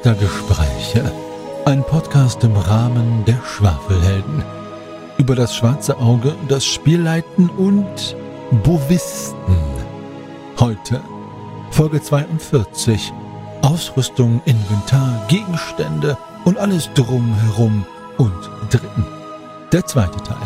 Geistergespräche. Ein Podcast im Rahmen der Schwafelhelden. Über das schwarze Auge, das Spielleiten und Bovisten. Heute Folge 42. Ausrüstung, Inventar, Gegenstände und alles drumherum und dritten. Der zweite Teil.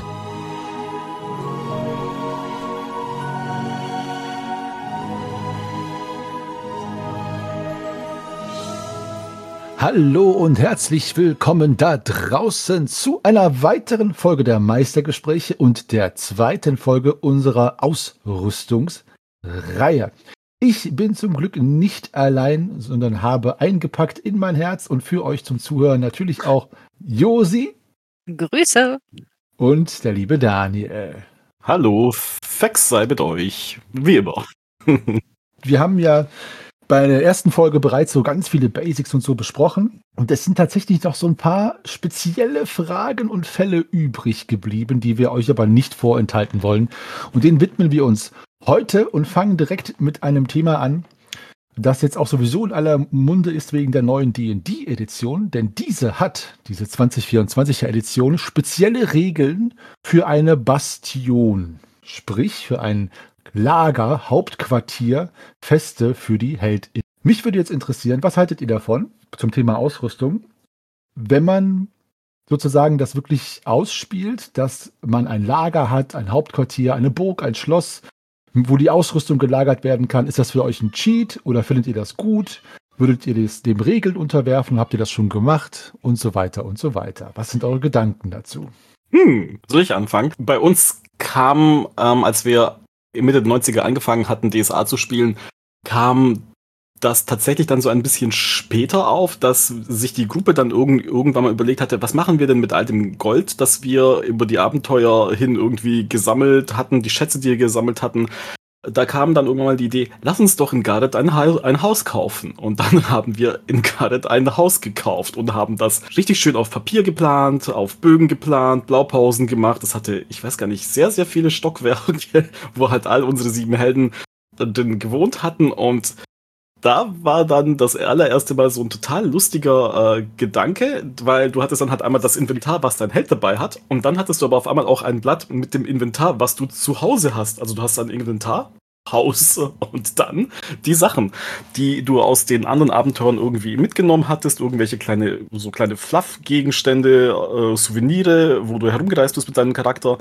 Hallo und herzlich willkommen da draußen zu einer weiteren Folge der Meistergespräche und der zweiten Folge unserer Ausrüstungsreihe. Ich bin zum Glück nicht allein, sondern habe eingepackt in mein Herz und für euch zum Zuhören natürlich auch Josi. Grüße. Und der liebe Daniel. Hallo, Fex sei mit euch, wie immer. Wir haben ja bei der ersten Folge bereits so ganz viele Basics und so besprochen. Und es sind tatsächlich noch so ein paar spezielle Fragen und Fälle übrig geblieben, die wir euch aber nicht vorenthalten wollen. Und denen widmen wir uns heute und fangen direkt mit einem Thema an, das jetzt auch sowieso in aller Munde ist wegen der neuen D&D-Edition. Denn diese 2024er Edition, spezielle Regeln für eine Bastion. Sprich, für ein Lager, Hauptquartier, Feste für die HeldInnen. Mich würde jetzt interessieren, was haltet ihr davon zum Thema Ausrüstung, wenn man sozusagen das wirklich ausspielt, dass man ein Lager hat, ein Hauptquartier, eine Burg, ein Schloss, wo die Ausrüstung gelagert werden kann? Ist das für euch ein Cheat oder findet ihr das gut? Würdet ihr das dem Regeln unterwerfen? Habt ihr das schon gemacht? Und so weiter und so weiter. Was sind eure Gedanken dazu? Soll ich anfangen? Bei uns kam, als wir Mitte der 90er angefangen hatten, DSA zu spielen, kam das tatsächlich dann so ein bisschen später auf, dass sich die Gruppe dann irgendwann mal überlegt hatte, was machen wir denn mit all dem Gold, das wir über die Abenteuer hin irgendwie gesammelt hatten, die Schätze, die wir gesammelt hatten. Da kam dann irgendwann mal die Idee, lass uns doch in Gardet ein Haus kaufen. Und dann haben wir in Gardet ein Haus gekauft und haben das richtig schön auf Papier geplant, auf Bögen geplant, Blaupausen gemacht. Das hatte, ich weiß gar nicht, sehr, sehr viele Stockwerke, wo halt all unsere 7 Helden drin gewohnt hatten. Und da war dann das allererste Mal so ein total lustiger Gedanke, weil du hattest dann halt einmal das Inventar, was dein Held dabei hat, und dann hattest du aber auf einmal auch ein Blatt mit dem Inventar, was du zu Hause hast. Also du hast ein Inventar, Haus und dann die Sachen, die du aus den anderen Abenteuern irgendwie mitgenommen hattest, irgendwelche kleine Fluff-Gegenstände, Souvenire, wo du herumgereist bist mit deinem Charakter.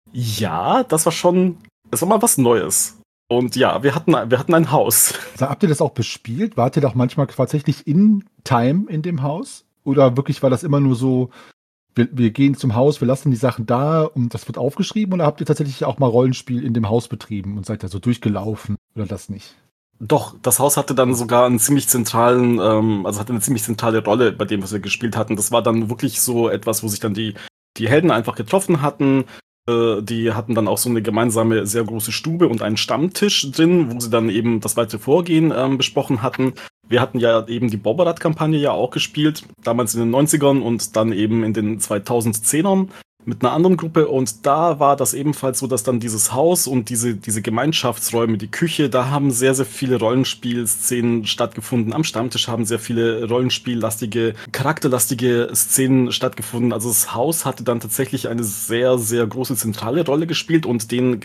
Ja, das war mal was Neues. Und ja, wir hatten ein Haus. Also habt ihr das auch bespielt? Wart ihr doch manchmal tatsächlich in Time in dem Haus? Oder wirklich war das immer nur so, wir gehen zum Haus, wir lassen die Sachen da und das wird aufgeschrieben? Oder habt ihr tatsächlich auch mal Rollenspiel in dem Haus betrieben und seid da so durchgelaufen? Oder das nicht? Doch, das Haus hatte dann sogar einen ziemlich zentralen, hatte eine ziemlich zentrale Rolle bei dem, was wir gespielt hatten. Das war dann wirklich so etwas, wo sich dann die Helden einfach getroffen hatten. Die hatten dann auch so eine gemeinsame, sehr große Stube und einen Stammtisch drin, wo sie dann eben das weitere Vorgehen besprochen hatten. Wir hatten ja eben die Bobberath-Kampagne ja auch gespielt, damals in den 90ern und dann eben in den 2010ern mit einer anderen Gruppe. Und da war das ebenfalls so, dass dann dieses Haus und diese Gemeinschaftsräume, die Küche, da haben sehr, sehr viele Rollenspielszenen stattgefunden. Am Stammtisch haben sehr viele rollenspiellastige, charakterlastige Szenen stattgefunden. Also das Haus hatte dann tatsächlich eine sehr, sehr große zentrale Rolle gespielt und den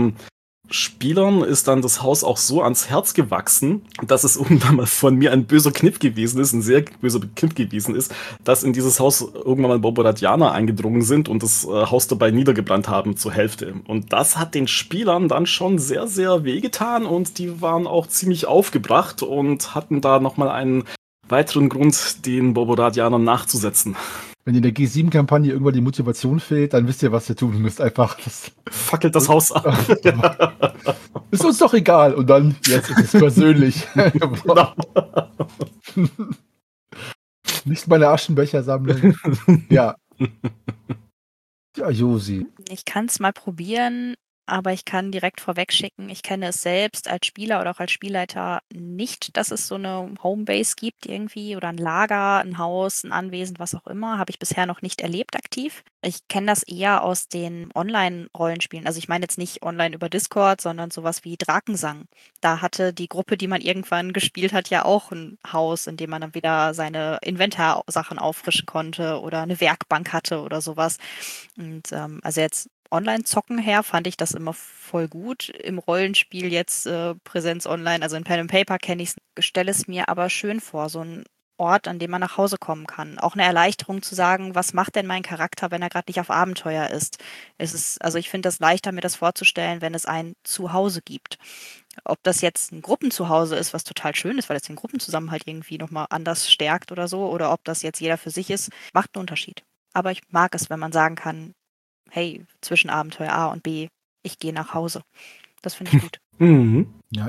Spielern ist dann das Haus auch so ans Herz gewachsen, dass es irgendwann mal von mir ein böser Kniff gewesen ist, ein sehr böser Kniff gewesen ist, dass in dieses Haus irgendwann mal Boborathianer eingedrungen sind und das Haus dabei niedergebrannt haben zur Hälfte. Und das hat den Spielern dann schon sehr, sehr wehgetan und die waren auch ziemlich aufgebracht und hatten da nochmal einen weiteren Grund, den Boborathianern nachzusetzen. Wenn in der G7-Kampagne irgendwann die Motivation fehlt, dann wisst ihr, was ihr tun müsst. Einfach fackelt das Haus ab. Ist uns doch egal. Und dann, jetzt ist es persönlich. Genau. Nicht meine Aschenbecher sammeln. Ja. Ja, Josi. Ich kann es mal probieren. aber ich kann direkt vorwegschicken, ich kenne es selbst als Spieler oder auch als Spielleiter nicht, dass es so eine Homebase gibt irgendwie oder ein Lager, ein Haus, ein Anwesen, was auch immer. Habe ich bisher noch nicht erlebt aktiv. Ich kenne das eher aus den Online-Rollenspielen. Also ich meine jetzt nicht online über Discord, sondern sowas wie Drakensang. Da hatte die Gruppe, die man irgendwann gespielt hat, ja auch ein Haus, in dem man dann wieder seine Inventarsachen auffrischen konnte oder eine Werkbank hatte oder sowas. Und also jetzt Online-Zocken her fand ich das immer voll gut. Im Rollenspiel jetzt Präsenz online, also in Pen and Paper kenne ich es, stelle es mir aber schön vor, so ein Ort, an dem man nach Hause kommen kann. Auch eine Erleichterung zu sagen, was macht denn mein Charakter, wenn er gerade nicht auf Abenteuer ist? Also ich finde das leichter, mir das vorzustellen, wenn es ein Zuhause gibt. Ob das jetzt ein Gruppenzuhause ist, was total schön ist, weil es den Gruppenzusammenhalt irgendwie nochmal anders stärkt oder so, oder ob das jetzt jeder für sich ist, macht einen Unterschied. Aber ich mag es, wenn man sagen kann, hey, zwischen Abenteuer A und B, ich gehe nach Hause. Das finde ich gut. Mhm. Ja,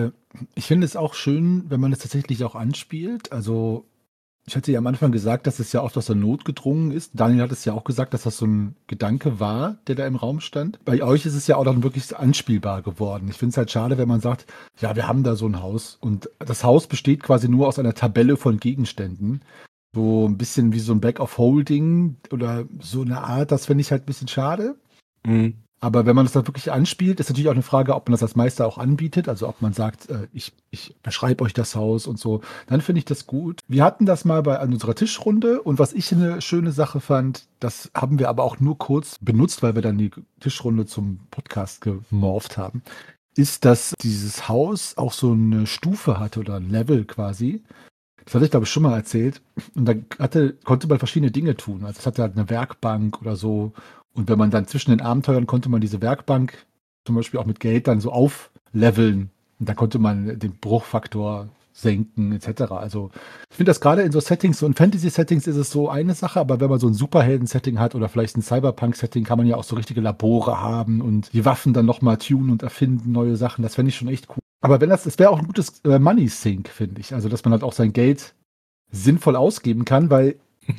ich finde es auch schön, wenn man es tatsächlich auch anspielt. Also, ich hatte ja am Anfang gesagt, dass es ja oft aus der Not gedrungen ist. Daniel hat es ja auch gesagt, dass das so ein Gedanke war, der da im Raum stand. Bei euch ist es ja auch dann wirklich anspielbar geworden. Ich finde es halt schade, wenn man sagt, ja, wir haben da so ein Haus und das Haus besteht quasi nur aus einer Tabelle von Gegenständen. So ein bisschen wie so ein Back of Holding oder so eine Art, das finde ich halt ein bisschen schade. Mhm. Aber wenn man das dann wirklich anspielt, ist natürlich auch eine Frage, ob man das als Meister auch anbietet. Also ob man sagt, ich beschreibe euch das Haus und so. Dann finde ich das gut. Wir hatten das mal an unserer Tischrunde und was ich eine schöne Sache fand, das haben wir aber auch nur kurz benutzt, weil wir dann die Tischrunde zum Podcast gemorpht haben, ist, dass dieses Haus auch so eine Stufe hatte oder ein Level quasi. Das hatte ich, glaube ich, schon mal erzählt. Und da konnte man verschiedene Dinge tun. Also es hatte halt eine Werkbank oder so. Und wenn man dann zwischen den Abenteuern konnte man diese Werkbank zum Beispiel auch mit Geld dann so aufleveln. Und da konnte man den Bruchfaktor senken, etc. Also ich finde das gerade in so Settings, so in Fantasy-Settings ist es so eine Sache, aber wenn man so ein Superhelden-Setting hat oder vielleicht ein Cyberpunk-Setting, kann man ja auch so richtige Labore haben und die Waffen dann nochmal tunen und erfinden, neue Sachen. Das fände ich schon echt cool. Aber wenn das wäre auch ein gutes Money Sink, finde ich. Also, dass man halt auch sein Geld sinnvoll ausgeben kann, weil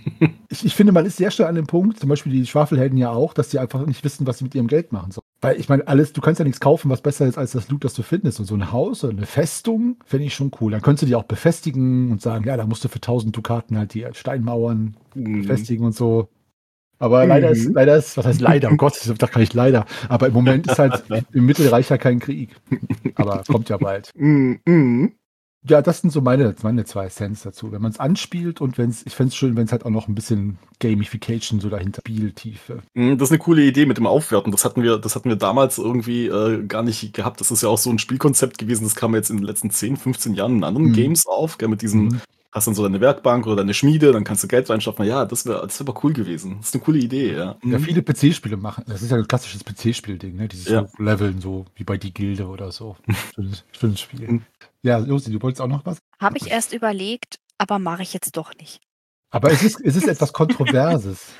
ich finde, man ist sehr schnell an dem Punkt, zum Beispiel die Schwafelhelden ja auch, dass sie einfach nicht wissen, was sie mit ihrem Geld machen sollen. Weil ich meine, du kannst ja nichts kaufen, was besser ist als das Loot, das du findest. Und so ein Haus oder eine Festung fände ich schon cool. Dann könntest du die auch befestigen und sagen, ja, da musst du für 1000 Dukaten halt die Steinmauern befestigen und so. Aber leider ist, was heißt leider? Oh Gott, ich dachte gar nicht leider. Aber im Moment ist halt im Mittelreich ja kein Krieg. Aber kommt ja bald. Mhm. Ja, das sind so meine 2 Cents dazu. Wenn man es anspielt und ich fände es schön, wenn es halt auch noch ein bisschen Gamification so dahinter, Spieltiefe. Das ist eine coole Idee mit dem Aufwerten. Das hatten wir damals irgendwie gar nicht gehabt. Das ist ja auch so ein Spielkonzept gewesen, das kam jetzt in den letzten 10, 15 Jahren in anderen Games auf, gell, mit diesem, hast dann so deine Werkbank oder deine Schmiede, dann kannst du Geld reinstopfen. Ja, das wär cool gewesen. Das ist eine coole Idee, ja. Ja, viele PC-Spiele machen. Das ist ja ein klassisches PC-Spiel-Ding, ne? Dieses Ja. Leveln, so wie bei Die Gilde oder so. Schönes Spiel. Ja, Josi, du wolltest auch noch was? Habe ich erst überlegt, aber mache ich jetzt doch nicht. Aber es ist etwas Kontroverses.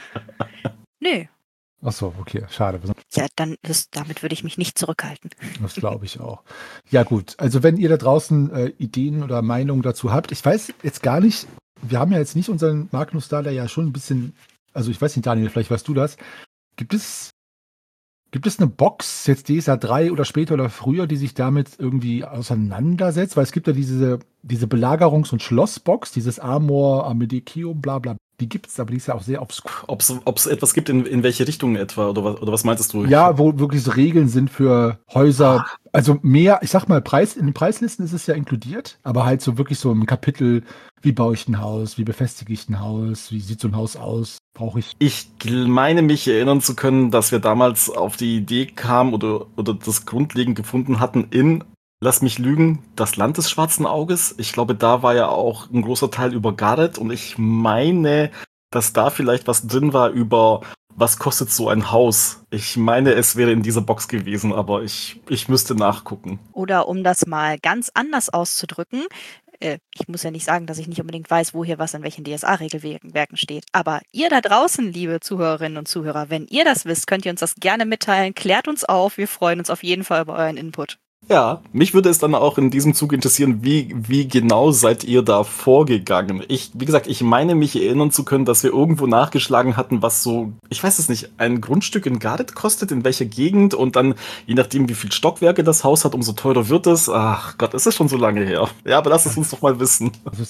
Nö. Ach so, okay, schade. Ja, damit würde ich mich nicht zurückhalten. Das glaube ich auch. Ja gut, also wenn ihr da draußen Ideen oder Meinungen dazu habt, ich weiß jetzt gar nicht, wir haben ja jetzt nicht unseren Magnus da, der ja schon ein bisschen, also ich weiß nicht, Daniel, vielleicht weißt du das. Gibt es eine Box, jetzt DSA 3 oder später oder früher, die sich damit irgendwie auseinandersetzt? Weil es gibt ja diese Belagerungs- und Schlossbox, dieses Amor, Amedicium, bla bla. Die gibt es, aber die ist ja auch sehr obskur. Ob es etwas gibt, in welche Richtung etwa, oder was meintest du? Ja, wo wirklich so Regeln sind für Häuser. Also mehr, ich sag mal, in den Preislisten ist es ja inkludiert, aber halt so wirklich so im Kapitel, wie baue ich ein Haus, wie befestige ich ein Haus, wie sieht so ein Haus aus, brauche ich. Ich meine mich erinnern zu können, dass wir damals auf die Idee kamen oder das grundlegend gefunden hatten lass mich lügen, das Land des schwarzen Auges. Ich glaube, da war ja auch ein großer Teil über Gareth und ich meine, dass da vielleicht was drin war über, was kostet so ein Haus. Ich meine, es wäre in dieser Box gewesen, aber ich müsste nachgucken. Oder um das mal ganz anders auszudrücken, ich muss ja nicht sagen, dass ich nicht unbedingt weiß, wo hier was in welchen DSA-Regelwerken steht. Aber ihr da draußen, liebe Zuhörerinnen und Zuhörer, wenn ihr das wisst, könnt ihr uns das gerne mitteilen. Klärt uns auf. Wir freuen uns auf jeden Fall über euren Input. Ja, mich würde es dann auch in diesem Zug interessieren, wie genau seid ihr da vorgegangen? Wie gesagt, ich meine mich erinnern zu können, dass wir irgendwo nachgeschlagen hatten, was so, ich weiß es nicht, ein Grundstück in Gardet kostet, in welcher Gegend und dann, je nachdem, wie viel Stockwerke das Haus hat, umso teurer wird es. Ach Gott, ist das schon so lange her. Ja, aber lass es uns doch mal wissen. Also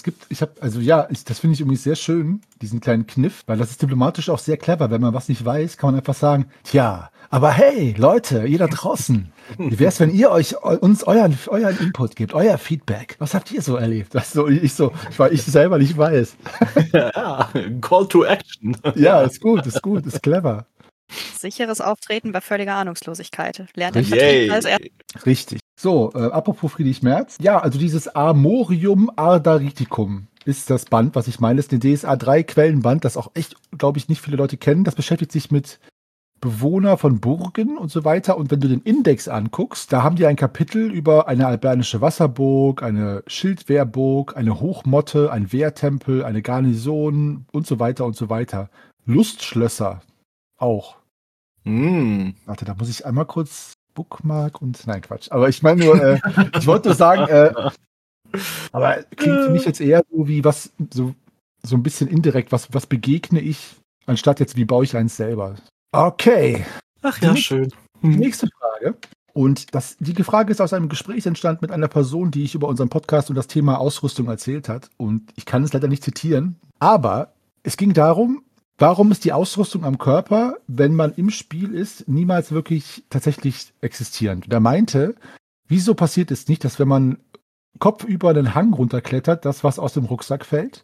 das finde ich irgendwie sehr schön, diesen kleinen Kniff, weil das ist diplomatisch auch sehr clever. Wenn man was nicht weiß, kann man einfach sagen, tja, aber hey, Leute, ihr da draußen, wie wär's, wenn ihr uns euren Input gebt, euer Feedback? Was habt ihr so erlebt? Weil ich selber nicht weiß. Ja, Call to Action. Ja, ist gut, ist clever. Sicheres Auftreten bei völliger Ahnungslosigkeit. Lernt den Richtig. Vertrieb als er. Richtig. So, apropos Friedrich Merz. Ja, also dieses Armorium Ardariticum ist das Band, was ich meine. Das ist ein DSA 3 Quellenband, das auch echt, glaube ich, nicht viele Leute kennen. Das beschäftigt sich mit Bewohner von Burgen und so weiter. Und wenn du den Index anguckst, da haben die ein Kapitel über eine albanische Wasserburg, eine Schildwehrburg, eine Hochmotte, ein Wehrtempel, eine Garnison und so weiter und so weiter. Lustschlösser auch. Warte, da muss ich einmal kurz Bookmark und... Nein, Quatsch. Aber ich meine nur, ich wollte nur sagen, aber klingt für mich jetzt eher so wie was, so ein bisschen indirekt, was begegne ich, anstatt jetzt, wie baue ich eins selber. Okay. Ach ja, schön. Die nächste Frage. Und die Frage ist aus einem Gespräch entstanden mit einer Person, die ich über unseren Podcast und das Thema Ausrüstung erzählt hat. Und ich kann es leider nicht zitieren. Aber es ging darum, warum ist die Ausrüstung am Körper, wenn man im Spiel ist, niemals wirklich tatsächlich existierend? Und er meinte, wieso passiert es nicht, dass wenn man kopfüber einen Hang runterklettert, das was aus dem Rucksack fällt?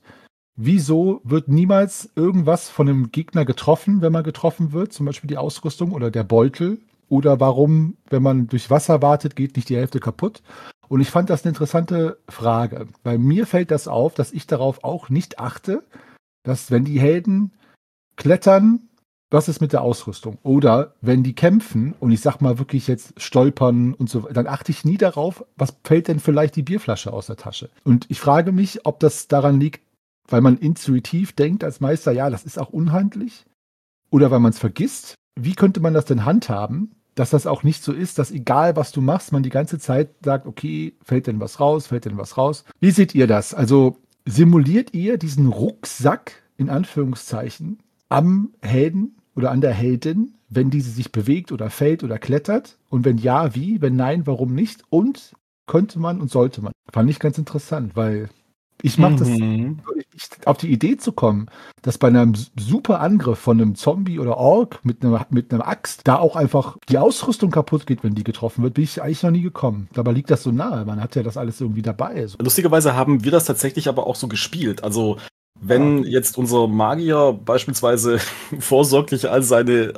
Wieso wird niemals irgendwas von einem Gegner getroffen, wenn man getroffen wird? Zum Beispiel die Ausrüstung oder der Beutel? Oder warum, wenn man durch Wasser wartet, geht nicht die Hälfte kaputt? Und ich fand das eine interessante Frage. Bei mir fällt das auf, dass ich darauf auch nicht achte, dass wenn die Helden klettern, was ist mit der Ausrüstung? Oder wenn die kämpfen und ich sag mal wirklich jetzt stolpern und so, dann achte ich nie darauf, was fällt denn vielleicht die Bierflasche aus der Tasche? Und ich frage mich, ob das daran liegt, weil man intuitiv denkt als Meister, ja, das ist auch unhandlich. Oder weil man es vergisst. Wie könnte man das denn handhaben, dass das auch nicht so ist, dass egal was du machst, man die ganze Zeit sagt, okay, fällt denn was raus, fällt denn was raus? Wie seht ihr das? Also simuliert ihr diesen Rucksack, in Anführungszeichen, am Helden oder an der Heldin, wenn diese sich bewegt oder fällt oder klettert? Und wenn ja, wie? Wenn nein, warum nicht? Und könnte man und sollte man? Fand ich ganz interessant, weil ich mache das nicht auf die Idee zu kommen, dass bei einem super Angriff von einem Zombie oder Ork mit einer Axt da auch einfach die Ausrüstung kaputt geht, wenn die getroffen wird, bin ich eigentlich noch nie gekommen. Dabei liegt das so nahe. Man hat ja das alles irgendwie dabei. So. Lustigerweise haben wir das tatsächlich aber auch so gespielt. Also wenn jetzt unser Magier beispielsweise vorsorglich all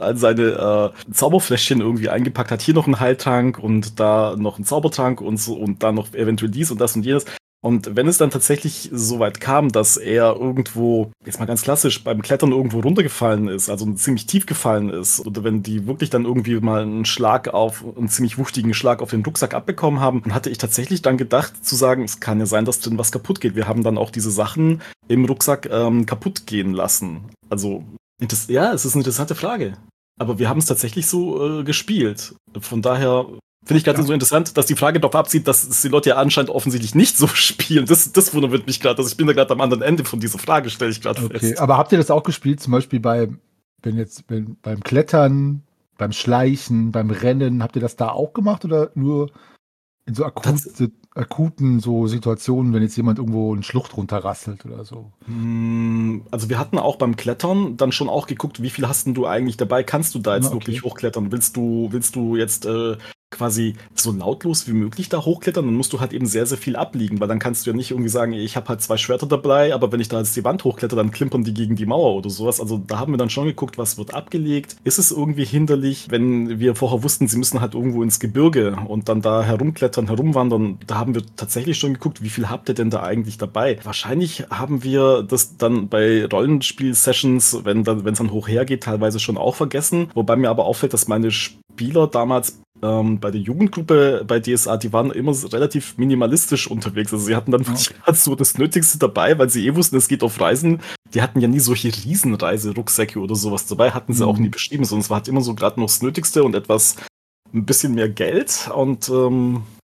seine Zauberfläschchen irgendwie eingepackt hat, hier noch ein Heiltrank und da noch ein Zaubertrank und so und dann noch eventuell dies und das und jenes. Und wenn es dann tatsächlich so weit kam, dass er irgendwo, jetzt mal ganz klassisch, beim Klettern irgendwo runtergefallen ist, also ziemlich tief gefallen ist, oder wenn die wirklich dann irgendwie mal einen ziemlich wuchtigen Schlag auf den Rucksack abbekommen haben, dann hatte ich tatsächlich dann gedacht zu sagen, es kann ja sein, dass drin was kaputt geht. Wir haben dann auch diese Sachen im Rucksack kaputt gehen lassen. Also, ja, es ist eine interessante Frage. Aber wir haben es tatsächlich so gespielt. Von daher finde ich gerade so interessant, dass die Frage darauf abzieht, dass die Leute ja anscheinend offensichtlich nicht so spielen. Das wundert mich gerade. Also ich bin da gerade am anderen Ende von dieser Frage, stelle ich gerade fest. Aber habt ihr das auch gespielt, zum Beispiel beim Klettern, beim Schleichen, beim Rennen, habt ihr das da auch gemacht oder nur in so akuten so Situationen, wenn jetzt jemand irgendwo eine Schlucht runterrasselt oder so? Also wir hatten auch beim Klettern dann schon auch geguckt, wie viel hast denn du eigentlich dabei? Kannst du da jetzt wirklich hochklettern? Willst du jetzt quasi so lautlos wie möglich da hochklettern, dann musst du halt eben sehr, sehr viel abliegen, weil dann kannst du ja nicht irgendwie sagen, ich habe halt 2 Schwerter dabei, aber wenn ich da jetzt die Wand hochkletter, dann klimpern die gegen die Mauer oder sowas. Also da haben wir dann schon geguckt, was wird abgelegt. Ist es irgendwie hinderlich, wenn wir vorher wussten, sie müssen halt irgendwo ins Gebirge und dann da herumklettern, herumwandern. Da haben wir tatsächlich schon geguckt, wie viel habt ihr denn da eigentlich dabei? Wahrscheinlich haben wir das dann bei Rollenspiel-Sessions, wenn es dann hoch hergeht, teilweise schon auch vergessen. Wobei mir aber auffällt, dass meine Spieler damals bei der Jugendgruppe bei DSA, die waren immer relativ minimalistisch unterwegs. Also sie hatten dann wirklich so das Nötigste dabei, weil sie wussten, es geht auf Reisen. Die hatten ja nie solche Riesenreise-Rucksäcke oder sowas dabei, hatten sie auch nie beschrieben, sondern es war halt immer so gerade noch das Nötigste und ein bisschen mehr Geld. Und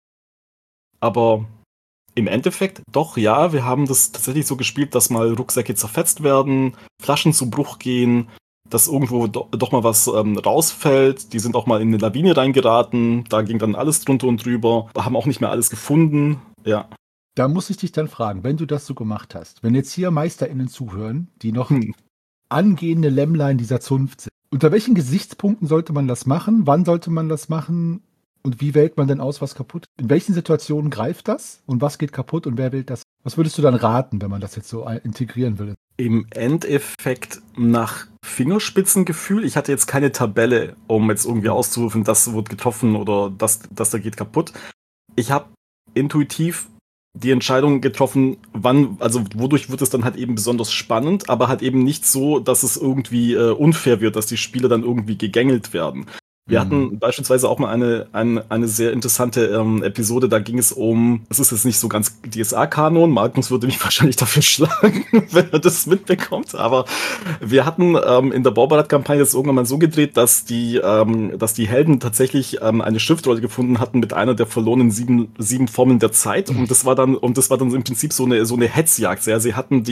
Aber im Endeffekt, doch, ja, wir haben das tatsächlich so gespielt, dass mal Rucksäcke zerfetzt werden, Flaschen zu Bruch gehen, dass irgendwo doch mal was rausfällt. Die sind auch mal in eine Lawine reingeraten, da ging dann alles drunter und drüber, haben auch nicht mehr alles gefunden, ja. Da muss ich dich dann fragen, wenn du das so gemacht hast, wenn jetzt hier MeisterInnen zuhören, die noch angehende Lämmlein dieser Zunft sind, unter welchen Gesichtspunkten sollte man das machen? Wann sollte man das machen? Und wie wählt man denn aus, was kaputt ist? In welchen Situationen greift das? Und was geht kaputt und wer wählt das? Was würdest du dann raten, wenn man das jetzt so integrieren will? Im Endeffekt nach Fingerspitzengefühl. Ich hatte jetzt keine Tabelle, um jetzt irgendwie auszurufen, das wird getroffen oder das da geht kaputt. Ich habe intuitiv die Entscheidung getroffen, wodurch wird es dann halt eben besonders spannend, aber halt eben nicht so, dass es irgendwie unfair wird, dass die Spieler dann irgendwie gegängelt werden. Wir hatten beispielsweise auch mal eine sehr interessante Episode, da ging es um, das ist jetzt nicht so ganz DSA-Kanon, Magnus würde mich wahrscheinlich dafür schlagen, wenn er das mitbekommt, aber wir hatten in der Baubarat-Kampagne das irgendwann mal so gedreht, dass die Helden tatsächlich eine Schriftrolle gefunden hatten mit einer der verlorenen sieben Formeln der Zeit und das war dann im Prinzip so eine Hetzjagd. Ja, sie hatten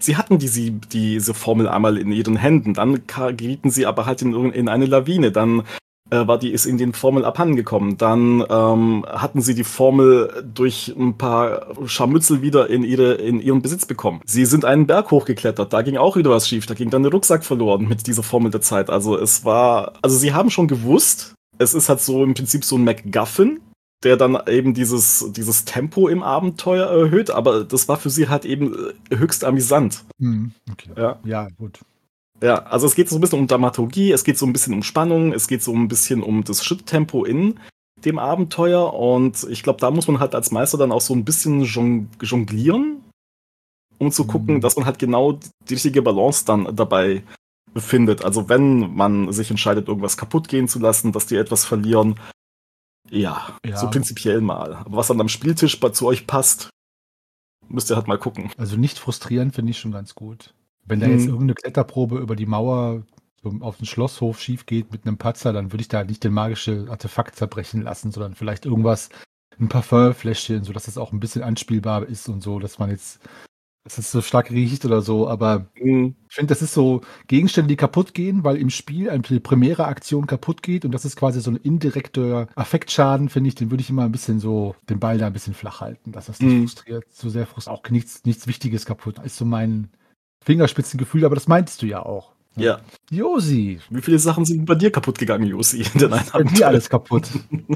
diese Formel einmal in ihren Händen, dann gerieten sie aber halt in eine Lawine, dann ist in den Formel abhandengekommen. Dann hatten sie die Formel durch ein paar Scharmützel wieder in ihren Besitz bekommen. Sie sind einen Berg hochgeklettert, da ging auch wieder was schief, da ging dann der Rucksack verloren mit dieser Formel der Zeit. Also sie haben schon gewusst, es ist halt so im Prinzip so ein MacGuffin, der dann eben dieses Tempo im Abenteuer erhöht, aber das war für sie halt eben höchst amüsant. Okay. Ja, gut. Ja, also es geht so ein bisschen um Dramaturgie, es geht so ein bisschen um Spannung, es geht so ein bisschen um das Schritttempo in dem Abenteuer und ich glaube, da muss man halt als Meister dann auch so ein bisschen jonglieren, um zu gucken, dass man halt genau die richtige Balance dann dabei befindet. Also wenn man sich entscheidet, irgendwas kaputt gehen zu lassen, dass die etwas verlieren, ja, so prinzipiell mal. Aber was dann am Spieltisch zu euch passt, müsst ihr halt mal gucken. Also nicht frustrieren finde ich schon ganz gut. Wenn da jetzt irgendeine Kletterprobe über die Mauer so auf den Schlosshof schief geht mit einem Patzer, dann würde ich da nicht den magischen Artefakt zerbrechen lassen, sondern vielleicht irgendwas, ein Parfümfläschchen, sodass das auch ein bisschen anspielbar ist und so, dass es so stark riecht oder so. Aber ich finde, das ist so Gegenstände, die kaputt gehen, weil im Spiel eine primäre Aktion kaputt geht und das ist quasi so ein indirekter Affektschaden, finde ich, den würde ich immer ein bisschen so, den Ball da ein bisschen flach halten, dass das nicht frustriert, so sehr frustriert, auch nichts Wichtiges kaputt. Das ist so mein Fingerspitzengefühl, aber das meintest du ja auch. Ja. Josi. Wie viele Sachen sind bei dir kaputt gegangen, Josi? Bei dir alles kaputt.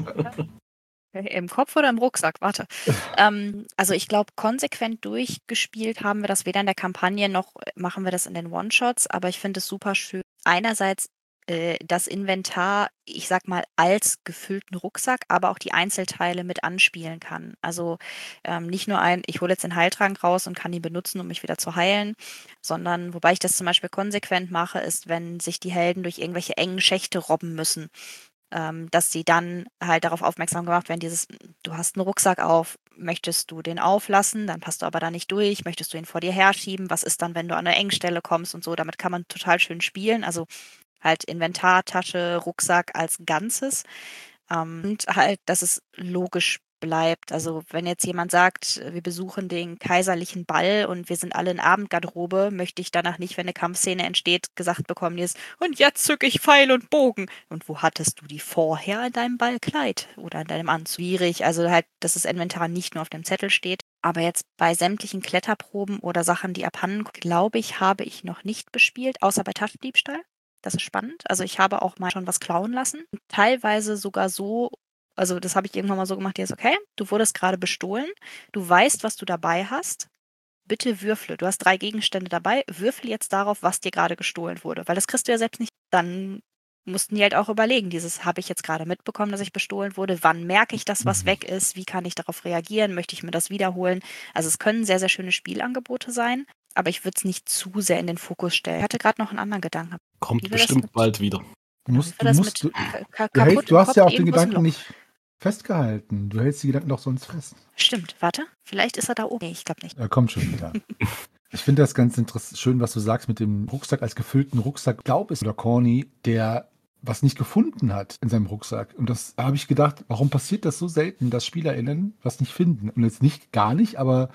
Im Kopf oder im Rucksack? Warte. Also ich glaube, konsequent durchgespielt haben wir das weder in der Kampagne noch machen wir das in den One-Shots, aber ich finde es super schön. Einerseits das Inventar, ich sag mal, als gefüllten Rucksack, aber auch die Einzelteile mit anspielen kann. Also nicht nur ich hole jetzt den Heiltrank raus und kann ihn benutzen, um mich wieder zu heilen, sondern wobei ich das zum Beispiel konsequent mache, ist, wenn sich die Helden durch irgendwelche engen Schächte robben müssen, dass sie dann halt darauf aufmerksam gemacht werden, du hast einen Rucksack auf, möchtest du den auflassen, dann passt du aber da nicht durch, möchtest du ihn vor dir herschieben, was ist dann, wenn du an eine Engstelle kommst und so, damit kann man total schön spielen, also halt Inventar, Tasche, Rucksack als Ganzes und halt, dass es logisch bleibt. Also wenn jetzt jemand sagt, wir besuchen den kaiserlichen Ball und wir sind alle in Abendgarderobe, möchte ich danach nicht, wenn eine Kampfszene entsteht, gesagt bekommen, und jetzt zücke ich Pfeil und Bogen. Und wo hattest du die vorher in deinem Ballkleid oder in deinem Anzug? Schwierig, also halt, dass das Inventar nicht nur auf dem Zettel steht. Aber jetzt bei sämtlichen Kletterproben oder Sachen, die abhanden, glaube ich, habe ich noch nicht bespielt, außer bei Taschendiebstahl. Das ist spannend. Also ich habe auch mal schon was klauen lassen. Teilweise sogar so, also das habe ich irgendwann mal so gemacht, okay, du wurdest gerade bestohlen, du weißt, was du dabei hast, bitte würfle. Du hast 3 Gegenstände dabei, würfel jetzt darauf, was dir gerade gestohlen wurde. Weil das kriegst du ja selbst nicht. Dann mussten die halt auch überlegen, habe ich jetzt gerade mitbekommen, dass ich bestohlen wurde, wann merke ich, dass was weg ist, wie kann ich darauf reagieren, möchte ich mir das wiederholen. Also es können sehr, sehr schöne Spielangebote sein, aber ich würde es nicht zu sehr in den Fokus stellen. Ich hatte gerade noch einen anderen Gedanken. Kommt bestimmt bald wieder. Du hast ja auch den Gedanken nicht festgehalten. Du hältst die Gedanken doch sonst fest. Stimmt, warte. Vielleicht ist er da oben. Nee, ich glaube nicht. Er kommt schon wieder. Ich finde das ganz schön, was du sagst mit dem Rucksack als gefüllten Rucksack. Ich glaube, es oder corny, der was nicht gefunden hat in seinem Rucksack. Und das habe ich gedacht, warum passiert das so selten, dass SpielerInnen was nicht finden? Und jetzt nicht gar nicht, aber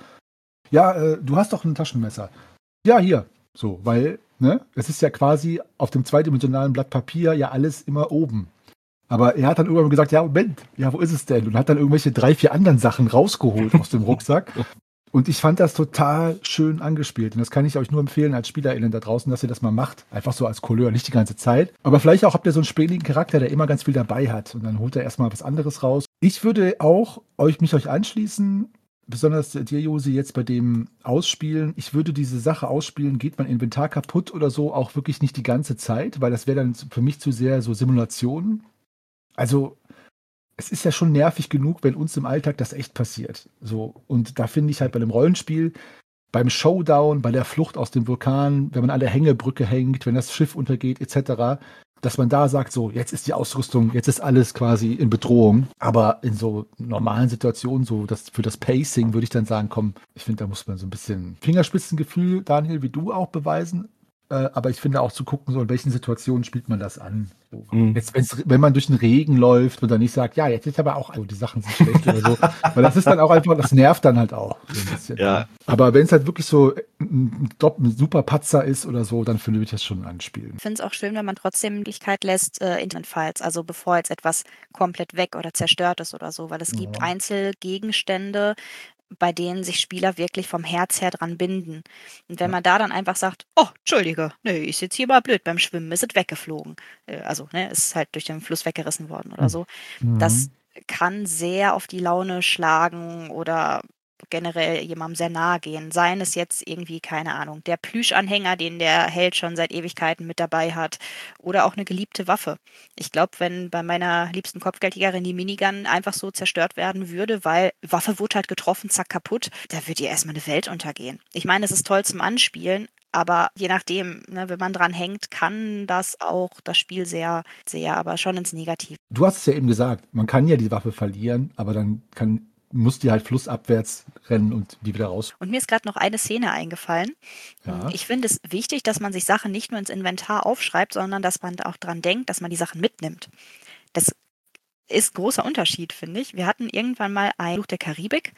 ja, du hast doch ein Taschenmesser. Ja, hier. So, weil, ne, es ist ja quasi auf dem zweidimensionalen Blatt Papier ja alles immer oben. Aber er hat dann irgendwann gesagt, ja, Moment, ja, wo ist es denn? Und hat dann irgendwelche 3, 4 anderen Sachen rausgeholt aus dem Rucksack. Und ich fand das total schön angespielt. Und das kann ich euch nur empfehlen als SpielerInnen da draußen, dass ihr das mal macht. Einfach so als Couleur, nicht die ganze Zeit. Aber vielleicht auch habt ihr so einen spätigen Charakter, der immer ganz viel dabei hat. Und dann holt er erstmal was anderes raus. Ich würde auch mich euch anschließen, besonders dir, Josi, jetzt bei dem Ausspielen. Ich würde diese Sache ausspielen, geht mein Inventar kaputt oder so, auch wirklich nicht die ganze Zeit, weil das wäre dann für mich zu sehr so Simulation. Also es ist ja schon nervig genug, wenn uns im Alltag das echt passiert. So, und da finde ich halt bei einem Rollenspiel, beim Showdown, bei der Flucht aus dem Vulkan, wenn man an der Hängebrücke hängt, wenn das Schiff untergeht, etc., dass man da sagt, so, jetzt ist die Ausrüstung, jetzt ist alles quasi in Bedrohung. Aber in so normalen Situationen, so für das Pacing, würde ich dann sagen, komm, ich finde, da muss man so ein bisschen Fingerspitzengefühl, Daniel, wie du auch beweisen. Aber ich finde auch zu gucken, so in welchen Situationen spielt man das an. So. Jetzt, wenn man durch den Regen läuft und dann nicht sagt, ja, jetzt ist aber auch, also die Sachen sind schlecht oder so. Weil das ist dann auch einfach, das nervt dann halt auch so ein bisschen. Ja. Aber wenn es halt wirklich so ein super Patzer ist oder so, dann finde ich das schon anspielen. Ich finde es auch schön, wenn man trotzdem die Möglichkeit lässt, Internetfiles, also bevor jetzt etwas komplett weg oder zerstört ist oder so, weil es gibt Einzelgegenstände, bei denen sich Spieler wirklich vom Herz her dran binden. Und wenn man da dann einfach sagt, oh, Entschuldige, nee, ist jetzt hier mal blöd, beim Schwimmen ist es weggeflogen. Also, ne, ist halt durch den Fluss weggerissen worden oder so. Das kann sehr auf die Laune schlagen oder generell jemandem sehr nahe gehen. Seien es jetzt irgendwie, keine Ahnung, der Plüschanhänger, den der Held schon seit Ewigkeiten mit dabei hat oder auch eine geliebte Waffe. Ich glaube, wenn bei meiner liebsten Kopfgeldjägerin die Minigun einfach so zerstört werden würde, weil Waffe wurde halt getroffen, zack, kaputt, da würde ihr erstmal eine Welt untergehen. Ich meine, es ist toll zum Anspielen, aber je nachdem, ne, wenn man dran hängt, kann das auch das Spiel sehr, sehr, aber schon ins Negative. Du hast es ja eben gesagt, man kann ja die Waffe verlieren, aber dann muss die halt flussabwärts rennen und die wieder raus. Und mir ist gerade noch eine Szene eingefallen. Ja. Ich finde es wichtig, dass man sich Sachen nicht nur ins Inventar aufschreibt, sondern dass man auch dran denkt, dass man die Sachen mitnimmt. Das ist ein großer Unterschied, finde ich. Wir hatten irgendwann mal ein Fluch der Karibik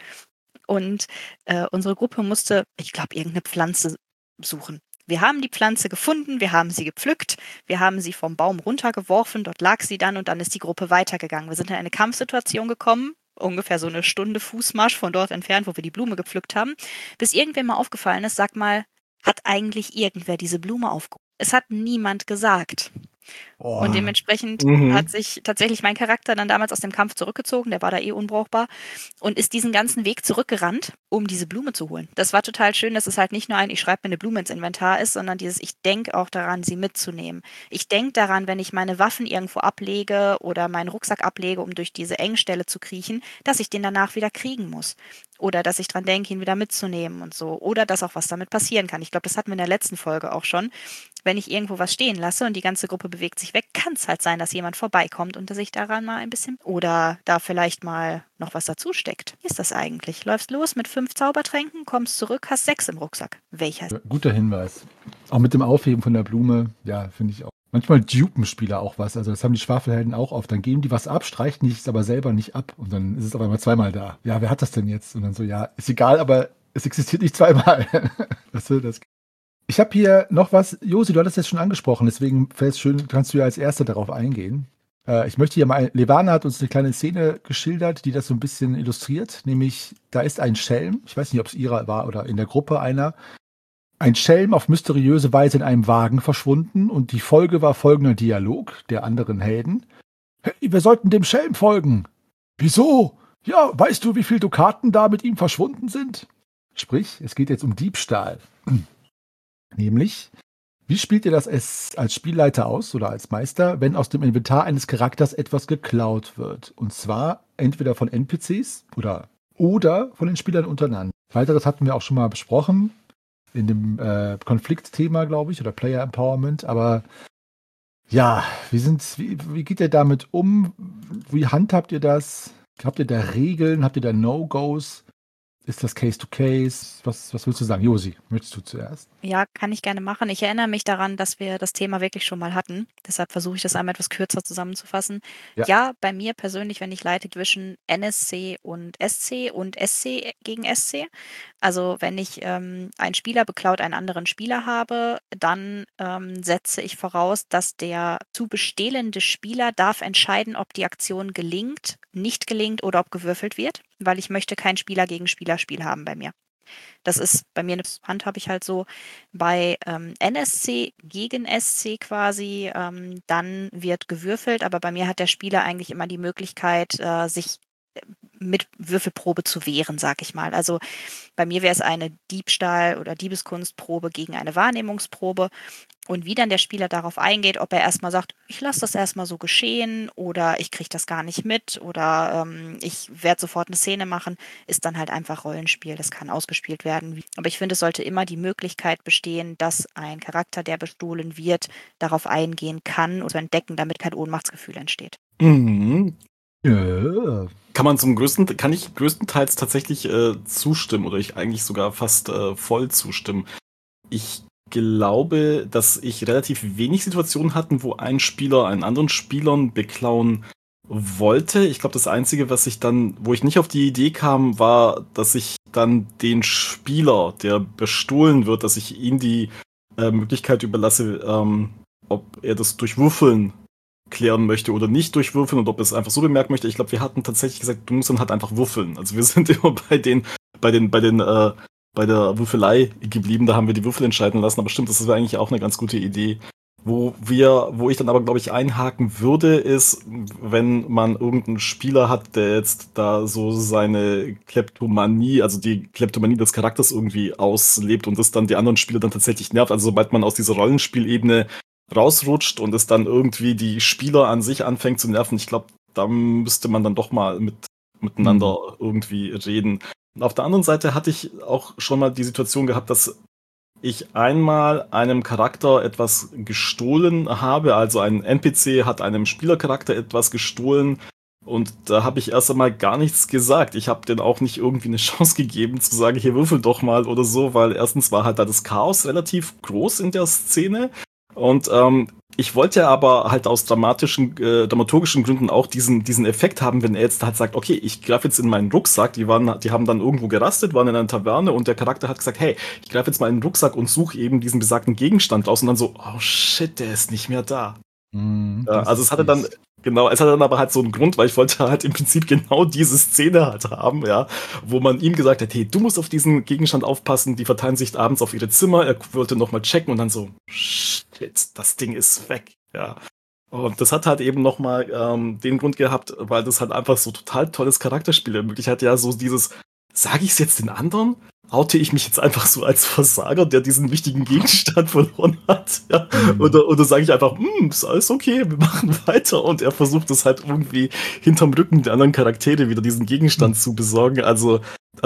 und unsere Gruppe musste, ich glaube, irgendeine Pflanze suchen. Wir haben die Pflanze gefunden, wir haben sie gepflückt, wir haben sie vom Baum runtergeworfen, dort lag sie dann und dann ist die Gruppe weitergegangen. Wir sind in eine Kampfsituation gekommen, ungefähr so eine Stunde Fußmarsch von dort entfernt, wo wir die Blume gepflückt haben, bis irgendwem mal aufgefallen ist, sag mal, hat eigentlich irgendwer diese Blume aufgehoben? Es hat niemand gesagt. Und dementsprechend hat sich tatsächlich mein Charakter dann damals aus dem Kampf zurückgezogen, der war da unbrauchbar und ist diesen ganzen Weg zurückgerannt, um diese Blume zu holen. Das war total schön, dass es halt nicht nur ich schreibe mir eine Blume ins Inventar ist, sondern ich denke auch daran, sie mitzunehmen. Ich denke daran, wenn ich meine Waffen irgendwo ablege oder meinen Rucksack ablege, um durch diese Engstelle zu kriechen, dass ich den danach wieder kriegen muss. Oder dass ich dran denke, ihn wieder mitzunehmen und so. Oder dass auch was damit passieren kann. Ich glaube, das hatten wir in der letzten Folge auch schon. Wenn ich irgendwo was stehen lasse und die ganze Gruppe bewegt sich weg, kann es halt sein, dass jemand vorbeikommt und sich daran mal ein bisschen oder da vielleicht mal noch was dazu steckt. Wie ist das eigentlich? Läufst los mit 5 Zaubertränken, kommst zurück, hast 6 im Rucksack. Welcher? Guter Hinweis. Auch mit dem Aufheben von der Blume, ja, finde ich auch. Manchmal dupen Spieler auch was. Also das haben die Schwafelhelden auch oft. Dann geben die was ab, streichen es aber selber nicht ab. Und dann ist es auf einmal zweimal da. Ja, wer hat das denn jetzt? Und dann so, ja, ist egal, aber es existiert nicht zweimal. Ich habe hier noch was. Josi, du hattest es jetzt schon angesprochen. Deswegen wäre es schön, kannst du ja als Erster darauf eingehen. Ich möchte hier mal, Levana hat uns eine kleine Szene geschildert, die das so ein bisschen illustriert. Nämlich, da ist ein Schelm. Ich weiß nicht, ob es ihrer war oder in der Gruppe einer. Ein Schelm auf mysteriöse Weise in einem Wagen verschwunden und die Folge war folgender Dialog der anderen Helden. Hey, wir sollten dem Schelm folgen. Wieso? Ja, weißt du, wie viele Dukaten da mit ihm verschwunden sind? Sprich, es geht jetzt um Diebstahl. Nämlich, wie spielt ihr das als Spielleiter aus oder als Meister, wenn aus dem Inventar eines Charakters etwas geklaut wird? Und zwar entweder von NPCs oder von den Spielern untereinander. Weiteres hatten wir auch schon mal besprochen. In dem Konfliktthema, glaube ich, oder Player Empowerment. Aber ja, wie geht ihr damit um? Wie handhabt ihr das? Habt ihr da Regeln? Habt ihr da No-Gos? Ist das Case-to-Case? Was willst du sagen? Josi, möchtest du zuerst? Ja, kann ich gerne machen. Ich erinnere mich daran, dass wir das Thema wirklich schon mal hatten. Deshalb versuche ich das einmal etwas kürzer zusammenzufassen. Ja. Ja, bei mir persönlich, wenn ich leite zwischen NSC und SC gegen SC. Also wenn ich ein Spieler beklaut einen anderen Spieler habe, dann setze ich voraus, dass der zu bestehlende Spieler darf entscheiden, ob die Aktion gelingt, nicht gelingt oder ob gewürfelt wird, weil ich möchte kein Spieler gegen Spieler-Spiel haben bei mir. Das ist bei mir, das handhabe ich halt so bei NSC gegen SC quasi, dann wird gewürfelt, aber bei mir hat der Spieler eigentlich immer die Möglichkeit, sich mit Würfelprobe zu wehren, sag ich mal. Also bei mir wäre es eine Diebstahl- oder Diebeskunstprobe gegen eine Wahrnehmungsprobe. Und wie dann der Spieler darauf eingeht, ob er erstmal sagt, ich lasse das erstmal so geschehen oder ich kriege das gar nicht mit oder ich werde sofort eine Szene machen, ist dann halt einfach Rollenspiel. Das kann ausgespielt werden. Aber ich finde, es sollte immer die Möglichkeit bestehen, dass ein Charakter, der bestohlen wird, darauf eingehen kann und zu entdecken, damit kein Ohnmachtsgefühl entsteht. Mhm. Ja. Kann ich größtenteils tatsächlich zustimmen oder ich eigentlich sogar fast voll zustimmen. Ich glaube, dass ich relativ wenig Situationen hatten, wo ein Spieler einen anderen Spielern beklauen wollte. Ich glaube, das Einzige, wo ich nicht auf die Idee kam, war, dass ich dann den Spieler, der bestohlen wird, dass ich ihm die Möglichkeit überlasse, ob er das durch Würfeln klären möchte oder nicht durchwürfeln und ob er es einfach so bemerken möchte. Ich glaube, wir hatten tatsächlich gesagt, du musst dann halt einfach würfeln. Also wir sind immer bei der Würfelei geblieben, da haben wir die Würfel entscheiden lassen, aber stimmt, das wäre eigentlich auch eine ganz gute Idee. Wo ich dann aber, glaube ich, einhaken würde, ist, wenn man irgendeinen Spieler hat, der jetzt da so seine Kleptomanie, also die Kleptomanie des Charakters irgendwie auslebt und das dann die anderen Spieler dann tatsächlich nervt. Also sobald man aus dieser Rollenspielebene rausrutscht und es dann irgendwie die Spieler an sich anfängt zu nerven, ich glaube, da müsste man dann doch mal miteinander irgendwie reden. Und auf der anderen Seite hatte ich auch schon mal die Situation gehabt, dass ich einmal einem Charakter etwas gestohlen habe, also ein NPC hat einem Spielercharakter etwas gestohlen und da habe ich erst einmal gar nichts gesagt. Ich habe denen auch nicht irgendwie eine Chance gegeben zu sagen, hier würfel doch mal oder so, weil erstens war halt da das Chaos relativ groß in der Szene und ich wollte aber halt aus dramaturgischen Gründen auch diesen Effekt haben, wenn er jetzt halt sagt, okay, ich greife jetzt in meinen Rucksack, die haben dann irgendwo gerastet, waren in einer Taverne und der Charakter hat gesagt, hey, ich greife jetzt mal in den Rucksack und suche eben diesen besagten Gegenstand aus und dann so, oh shit, der ist nicht mehr da. Also es hatte dann aber halt so einen Grund, weil ich wollte halt im Prinzip genau diese Szene halt haben, ja, wo man ihm gesagt hat, hey, du musst auf diesen Gegenstand aufpassen, die verteilen sich abends auf ihre Zimmer, er wollte nochmal checken und dann so, shit, das Ding ist weg, ja. Und das hat halt eben nochmal den Grund gehabt, weil das halt einfach so total tolles Charakterspiel ermöglicht hat, ja, so dieses, sage ich es jetzt den anderen? Oute ich mich jetzt einfach so als Versager, der diesen wichtigen Gegenstand verloren hat? Ja? Oder sage ich einfach, ist alles okay, wir machen weiter. Und er versucht es halt irgendwie hinterm Rücken der anderen Charaktere wieder diesen Gegenstand zu besorgen. Also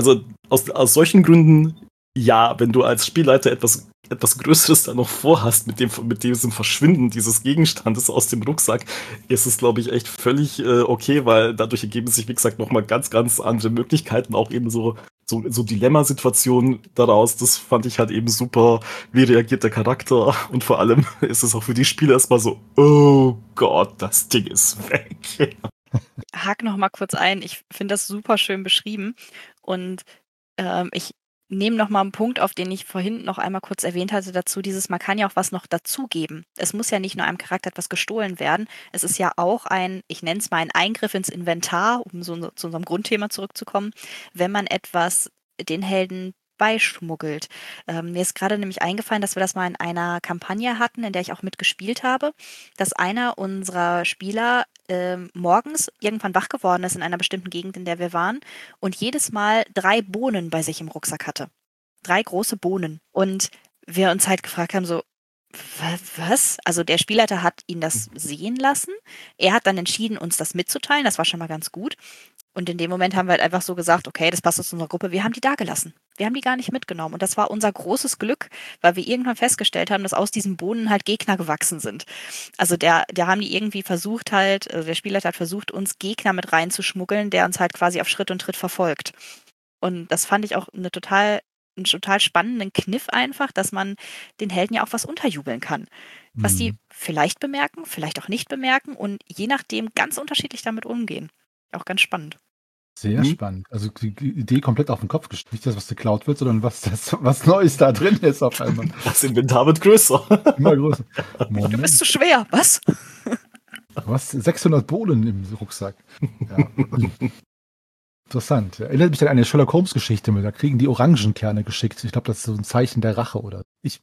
aus solchen Gründen, ja, wenn du als Spielleiter etwas Größeres da noch vorhast mit diesem Verschwinden dieses Gegenstandes aus dem Rucksack, ist es, glaube ich, echt völlig okay, weil dadurch ergeben sich, wie gesagt, nochmal ganz, ganz andere Möglichkeiten, auch eben so Dilemmasituationen daraus. Das fand ich halt eben super. Wie reagiert der Charakter? Und vor allem ist es auch für die Spieler erstmal so, oh Gott, das Ding ist weg. Hake noch mal kurz ein. Ich finde das super schön beschrieben und ich nehme noch mal einen Punkt auf, den ich vorhin noch einmal kurz erwähnt hatte dazu, man kann ja auch was noch dazugeben. Es muss ja nicht nur einem Charakter etwas gestohlen werden. Es ist ja auch ich nenne es mal ein Eingriff ins Inventar, um so zu unserem Grundthema zurückzukommen, wenn man etwas den Helden beischmuggelt. Mir ist gerade nämlich eingefallen, dass wir das mal in einer Kampagne hatten, in der ich auch mitgespielt habe, dass einer unserer Spieler morgens irgendwann wach geworden ist in einer bestimmten Gegend, in der wir waren und jedes Mal 3 Bohnen bei sich im Rucksack hatte. 3 große Bohnen. Und wir uns halt gefragt haben, so, was? Also der Spielleiter hat ihn das sehen lassen. Er hat dann entschieden, uns das mitzuteilen. Das war schon mal ganz gut. Und in dem Moment haben wir halt einfach so gesagt, okay, das passt zu unserer Gruppe, wir haben die da gelassen. Wir haben die gar nicht mitgenommen. Und das war unser großes Glück, weil wir irgendwann festgestellt haben, dass aus diesen Bohnen halt Gegner gewachsen sind. Also der haben die irgendwie versucht halt, also der Spieler hat versucht, uns Gegner mit reinzuschmuggeln, der uns halt quasi auf Schritt und Tritt verfolgt. Und das fand ich auch einen total spannenden Kniff einfach, dass man den Helden ja auch was unterjubeln kann. Was die vielleicht bemerken, vielleicht auch nicht bemerken und je nachdem ganz unterschiedlich damit umgehen. Auch ganz spannend. Sehr spannend. Also die Idee komplett auf den Kopf gestellt. Nicht das, was geklaut wird, sondern was Neues da drin ist auf einmal. Das Inventar wird größer. Immer größer. Du bist zu schwer, was? Du hast 600 Bohnen im Rucksack. Ja. Interessant. Erinnert mich an eine Sherlock-Holmes-Geschichte mit. Da kriegen die Orangenkerne geschickt. Ich glaube, das ist so ein Zeichen der Rache, oder?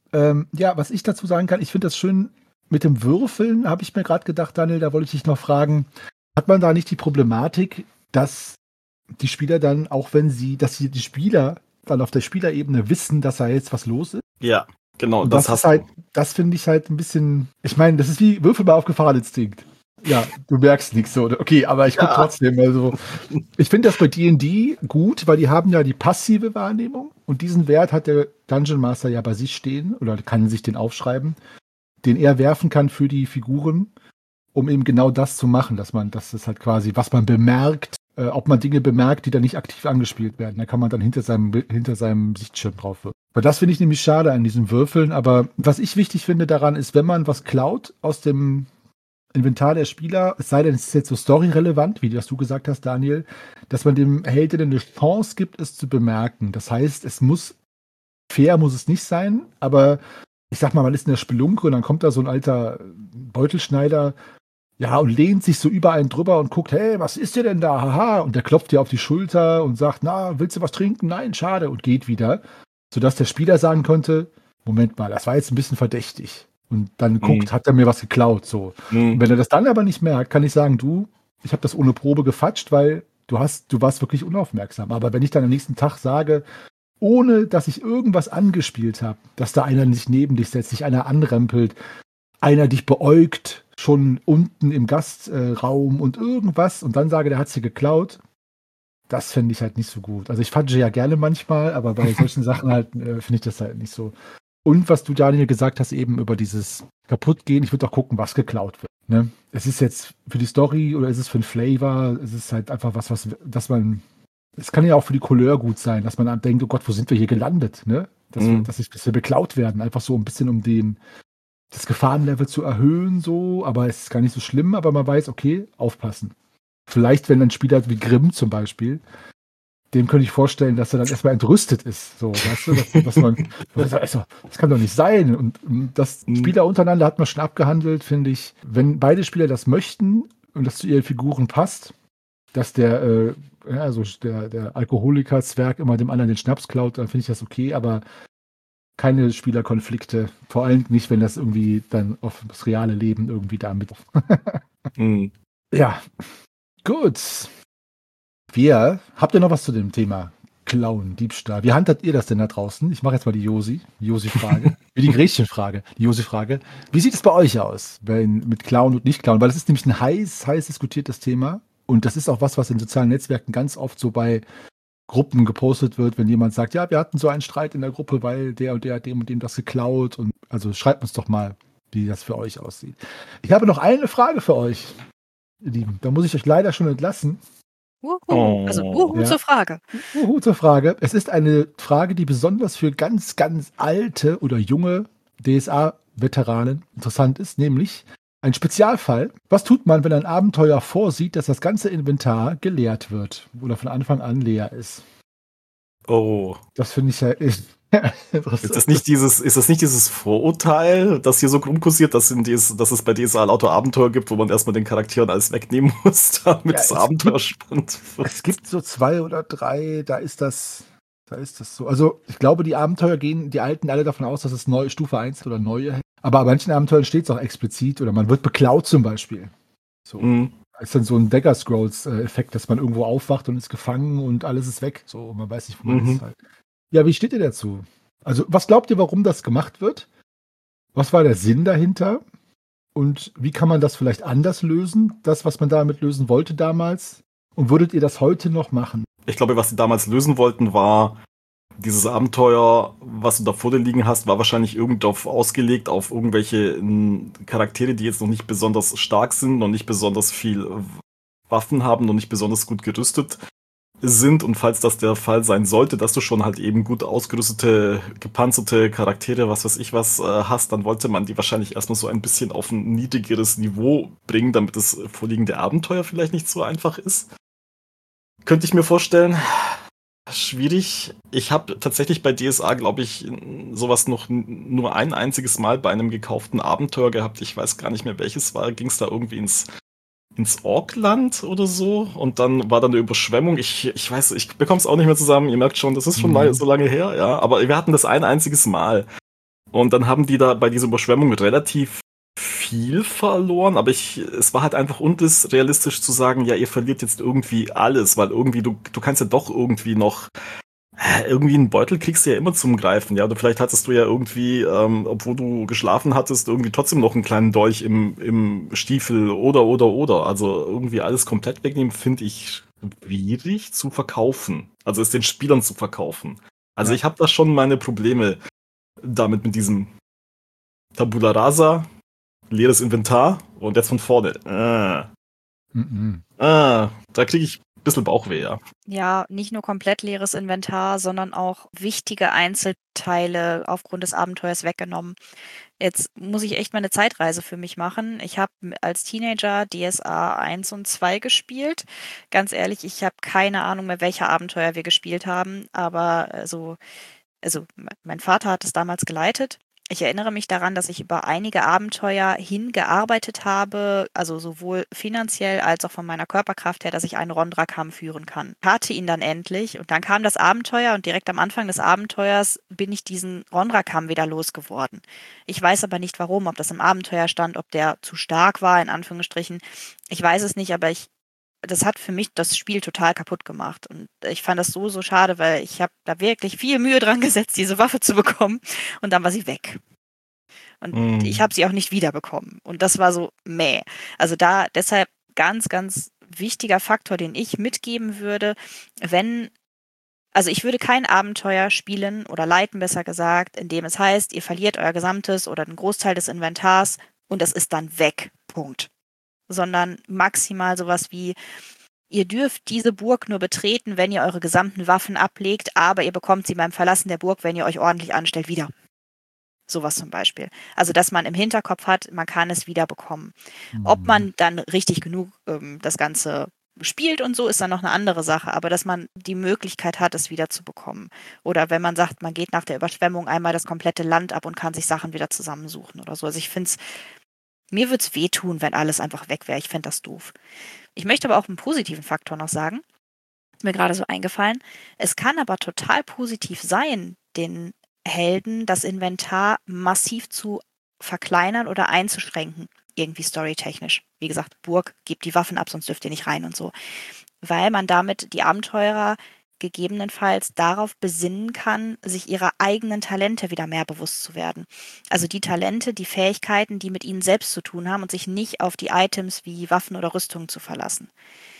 Was ich dazu sagen kann, ich finde das schön mit dem Würfeln, habe ich mir gerade gedacht, Daniel, da wollte ich dich noch fragen, hat man da nicht die Problematik, dass die Spieler dann, auch wenn die Spieler dann auf der Spielerebene wissen, dass da jetzt was los ist? Ja, genau. Und das finde ich halt ein bisschen, ich meine, das ist wie Würfel mal auf Gefahreninstinkt. Ja, du merkst nichts so. Okay, aber ich gucke trotzdem. Also, ich finde das bei D&D gut, weil die haben ja die passive Wahrnehmung und diesen Wert hat der Dungeon Master ja bei sich stehen oder kann sich den aufschreiben, den er werfen kann für die Figuren, um eben genau das zu machen, das ist halt quasi, was man bemerkt, ob man Dinge bemerkt, die dann nicht aktiv angespielt werden. Da kann man dann hinter seinem Sichtschirm drauf wirken. Weil das finde ich nämlich schade an diesen Würfeln, aber was ich wichtig finde daran ist, wenn man was klaut aus dem Inventar der Spieler, es sei denn, es ist jetzt so storyrelevant, wie das du gesagt hast, Daniel, dass man dem Helden eine Chance gibt, es zu bemerken. Das heißt, fair muss es nicht sein, aber ich sag mal, man ist in der Spelunke und dann kommt da so ein alter Beutelschneider, ja, und lehnt sich so über einen drüber und guckt, hey, was ist dir denn da? Haha. Und der klopft dir auf die Schulter und sagt, na, willst du was trinken? Nein, schade. Und geht wieder. Sodass der Spieler sagen konnte, Moment mal, das war jetzt ein bisschen verdächtig. Und dann guckt, hat er mir was geklaut. So. Und wenn er das dann aber nicht merkt, kann ich sagen, ich habe das ohne Probe gefatscht, weil du warst wirklich unaufmerksam. Aber wenn ich dann am nächsten Tag sage, ohne dass ich irgendwas angespielt habe, dass da einer sich neben dich setzt, sich einer anrempelt, einer dich beäugt, schon unten im Gastraum und irgendwas und dann sage, der hat sie geklaut, das fände ich halt nicht so gut. Also ich fatsche ja gerne manchmal, aber bei solchen Sachen halt finde ich das halt nicht so. Und was du, Daniel, gesagt hast, eben über dieses Kaputtgehen, ich würde auch gucken, was geklaut wird. Ne? Es ist jetzt für die Story oder ist es für den Flavor, es ist halt einfach dass man, es kann ja auch für die Couleur gut sein, dass man dann denkt, oh Gott, wo sind wir hier gelandet? Ne? Dass wir beklaut werden, einfach so ein bisschen das Gefahrenlevel zu erhöhen, so, aber es ist gar nicht so schlimm, aber man weiß, okay, aufpassen. Vielleicht, wenn ein Spieler wie Grimm zum Beispiel, dem könnte ich vorstellen, dass er dann erstmal entrüstet ist. So, weißt du, dass man, das kann doch nicht sein. Und das Spieler untereinander hat man schon abgehandelt, finde ich. Wenn beide Spieler das möchten und das zu ihren Figuren passt, dass der Alkoholiker-Zwerg immer dem anderen den Schnaps klaut, dann finde ich das okay, aber keine Spielerkonflikte, vor allem nicht, wenn das irgendwie dann auf das reale Leben irgendwie damit. Ja, gut. Habt ihr noch was zu dem Thema Klauen, Diebstahl? Wie handhabt ihr das denn da draußen? Ich mache jetzt mal die Josi-Frage. Die Gretchen-Frage, die Josi-Frage. Wie sieht es bei euch aus, mit Klauen und Nicht-Klauen? Weil das ist nämlich ein heiß diskutiertes Thema und das ist auch was in sozialen Netzwerken ganz oft so bei Gruppen gepostet wird, wenn jemand sagt, ja, wir hatten so einen Streit in der Gruppe, weil der und der hat dem und dem das geklaut. Und also schreibt uns doch mal, wie das für euch aussieht. Ich habe noch eine Frage für euch, ihr Lieben. Da muss ich euch leider schon entlassen. Zur Frage. Zur Frage. Es ist eine Frage, die besonders für ganz, ganz alte oder junge DSA-Veteranen interessant ist, nämlich ein Spezialfall. Was tut man, wenn ein Abenteuer vorsieht, dass das ganze Inventar geleert wird oder von Anfang an leer ist? Oh. Das finde ich ja interessant. Ist das nicht dieses Vorurteil, das hier so rumkursiert, dass es bei DSA lauter Abenteuer gibt, wo man erstmal den Charakteren alles wegnehmen muss, damit das Abenteuer spannend wird? Es gibt so 2 oder 3, da ist das so. Also ich glaube, die Abenteuer gehen, die alten alle davon aus, dass es neue Stufe 1 oder neue. Aber bei manchen Abenteuern steht es auch explizit oder man wird beklaut zum Beispiel. So. Ist dann so ein Dagger Scrolls-Effekt, dass man irgendwo aufwacht und ist gefangen und alles ist weg. So, man weiß nicht, wo man ist halt. Ja, wie steht ihr dazu? Also, was glaubt ihr, warum das gemacht wird? Was war der Sinn dahinter? Und wie kann man das vielleicht anders lösen? Das, was man damit lösen wollte damals? Und würdet ihr das heute noch machen? Ich glaube, was sie damals lösen wollten, war dieses Abenteuer, was du da vor dir liegen hast, war wahrscheinlich ausgelegt auf irgendwelche Charaktere, die jetzt noch nicht besonders stark sind, noch nicht besonders viel Waffen haben, noch nicht besonders gut gerüstet. sind und falls das der Fall sein sollte, dass du schon halt eben gut ausgerüstete, gepanzerte Charaktere, was weiß ich was, hast, dann wollte man die wahrscheinlich erstmal so ein bisschen auf ein niedrigeres Niveau bringen, damit das vorliegende Abenteuer vielleicht nicht so einfach ist. Könnte ich mir vorstellen. Schwierig. Ich habe tatsächlich bei DSA, glaube ich, sowas noch nur ein einziges Mal bei einem gekauften Abenteuer gehabt. Ich weiß gar nicht mehr, welches war. Ging es da irgendwie ins Orkland oder so? Und dann war da eine Überschwemmung. Ich weiß, ich bekomme es auch nicht mehr zusammen. Ihr merkt schon, das ist schon mal so lange her, ja. Aber wir hatten das ein einziges Mal. Und dann haben die da bei dieser Überschwemmung relativ viel verloren, aber es war halt einfach unrealistisch zu sagen, ja, ihr verliert jetzt irgendwie alles, weil irgendwie du kannst ja doch irgendwie noch irgendwie einen Beutel kriegst du ja immer zum Greifen, ja, oder vielleicht hattest du ja irgendwie, obwohl du geschlafen hattest, irgendwie trotzdem noch einen kleinen Dolch im Stiefel oder, also irgendwie alles komplett wegnehmen, finde ich schwierig zu verkaufen, also es den Spielern zu verkaufen. Also ich habe da schon meine Probleme damit mit diesem Tabula Rasa, leeres Inventar und jetzt von vorne. Da kriege ich ein bisschen Bauchweh, ja. Ja, nicht nur komplett leeres Inventar, sondern auch wichtige Einzelteile aufgrund des Abenteuers weggenommen. Jetzt muss ich echt mal eine Zeitreise für mich machen. Ich habe als Teenager DSA 1 und 2 gespielt. Ganz ehrlich, ich habe keine Ahnung mehr, welche Abenteuer wir gespielt haben, aber mein Vater hat es damals geleitet. Ich erinnere mich daran, dass ich über einige Abenteuer hingearbeitet habe, also sowohl finanziell als auch von meiner Körperkraft her, dass ich einen Rondra-Kamm führen kann. Ich hatte ihn dann endlich und dann kam das Abenteuer und direkt am Anfang des Abenteuers bin ich diesen Rondra-Kamm wieder losgeworden. Ich weiß aber nicht warum, ob das im Abenteuer stand, ob der zu stark war, in Anführungsstrichen. Ich weiß es nicht, aber das hat für mich das Spiel total kaputt gemacht. Und ich fand das so schade, weil ich habe da wirklich viel Mühe dran gesetzt, diese Waffe zu bekommen. Und dann war sie weg. Und ich habe sie auch nicht wiederbekommen. Und das war so meh. Also deshalb ganz, ganz wichtiger Faktor, den ich mitgeben würde, ich würde kein Abenteuer spielen oder leiten, besser gesagt, in dem es heißt, ihr verliert euer gesamtes oder einen Großteil des Inventars und es ist dann weg. Punkt. Sondern maximal sowas wie, ihr dürft diese Burg nur betreten, wenn ihr eure gesamten Waffen ablegt, aber ihr bekommt sie beim Verlassen der Burg, wenn ihr euch ordentlich anstellt, wieder. Sowas zum Beispiel. Also, dass man im Hinterkopf hat, man kann es wieder bekommen. Ob man dann richtig genug das Ganze spielt und so, ist dann noch eine andere Sache, aber dass man die Möglichkeit hat, es wieder zu bekommen. Oder wenn man sagt, man geht nach der Überschwemmung einmal das komplette Land ab und kann sich Sachen wieder zusammensuchen oder so. Also ich finde es, mir würde es wehtun, wenn alles einfach weg wäre. Ich fände das doof. Ich möchte aber auch einen positiven Faktor noch sagen. Ist mir gerade so eingefallen. Es kann aber total positiv sein, den Helden das Inventar massiv zu verkleinern oder einzuschränken. Irgendwie storytechnisch. Wie gesagt, Burg, gebt die Waffen ab, sonst dürft ihr nicht rein und so. Weil man damit die Abenteurer gegebenenfalls darauf besinnen kann, sich ihrer eigenen Talente wieder mehr bewusst zu werden. Also die Talente, die Fähigkeiten, die mit ihnen selbst zu tun haben und sich nicht auf die Items wie Waffen oder Rüstungen zu verlassen.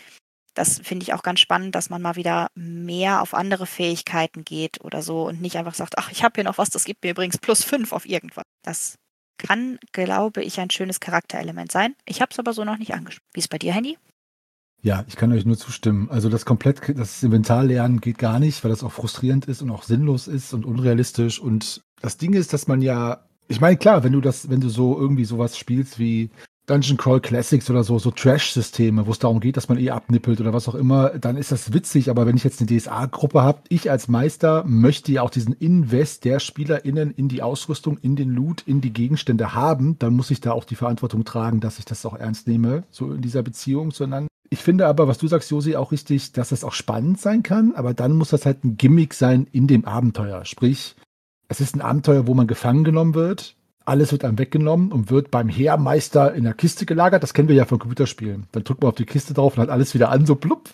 Das finde ich auch ganz spannend, dass man mal wieder mehr auf andere Fähigkeiten geht oder so und nicht einfach sagt, ach, ich habe hier noch was, das gibt mir übrigens +5 auf irgendwas. Das kann, glaube ich, ein schönes Charakterelement sein. Ich habe es aber so noch nicht angesprochen. Wie ist es bei dir, Handy? Ja, ich kann euch nur zustimmen. Also das Inventar lernen geht gar nicht, weil das auch frustrierend ist und auch sinnlos ist und unrealistisch. Und das Ding ist, dass man ja, ich meine, klar, wenn du so irgendwie sowas spielst wie Dungeon Crawl Classics oder so Trash-Systeme, wo es darum geht, dass man abnippelt oder was auch immer, dann ist das witzig. Aber wenn ich jetzt eine DSA-Gruppe habe, ich als Meister möchte ja auch diesen Invest der SpielerInnen in die Ausrüstung, in den Loot, in die Gegenstände haben, dann muss ich da auch die Verantwortung tragen, dass ich das auch ernst nehme, so in dieser Beziehung zueinander. Ich finde aber, was du sagst, Josi, auch richtig, dass das auch spannend sein kann, aber dann muss das halt ein Gimmick sein in dem Abenteuer. Sprich, es ist ein Abenteuer, wo man gefangen genommen wird, alles wird einem weggenommen und wird beim Heermeister in der Kiste gelagert. Das kennen wir ja von Computerspielen. Dann drückt man auf die Kiste drauf und hat alles wieder an, so plupp.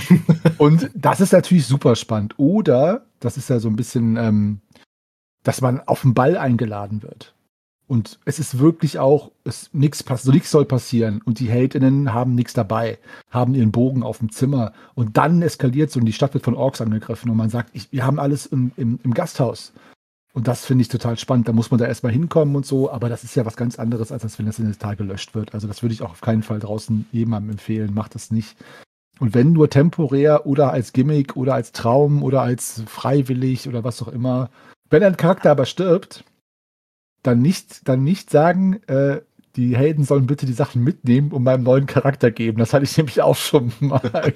Und das ist natürlich super spannend. Oder, das ist ja so ein bisschen, dass man auf den Ball eingeladen wird. Und es ist wirklich auch, nichts soll passieren. Und die HeldInnen haben nichts dabei, haben ihren Bogen auf dem Zimmer. Und dann eskaliert es und die Stadt wird von Orks angegriffen. Und man sagt, wir haben alles im Gasthaus. Und das finde ich total spannend. Da muss man da erstmal hinkommen und so. Aber das ist ja was ganz anderes, als wenn das Inventar gelöscht wird. Also das würde ich auch auf keinen Fall draußen jemandem empfehlen. Macht das nicht. Und wenn nur temporär oder als Gimmick oder als Traum oder als freiwillig oder was auch immer. Wenn ein Charakter aber stirbt, dann nicht sagen, die Helden sollen bitte die Sachen mitnehmen und meinem neuen Charakter geben. Das hatte ich nämlich auch schon mal.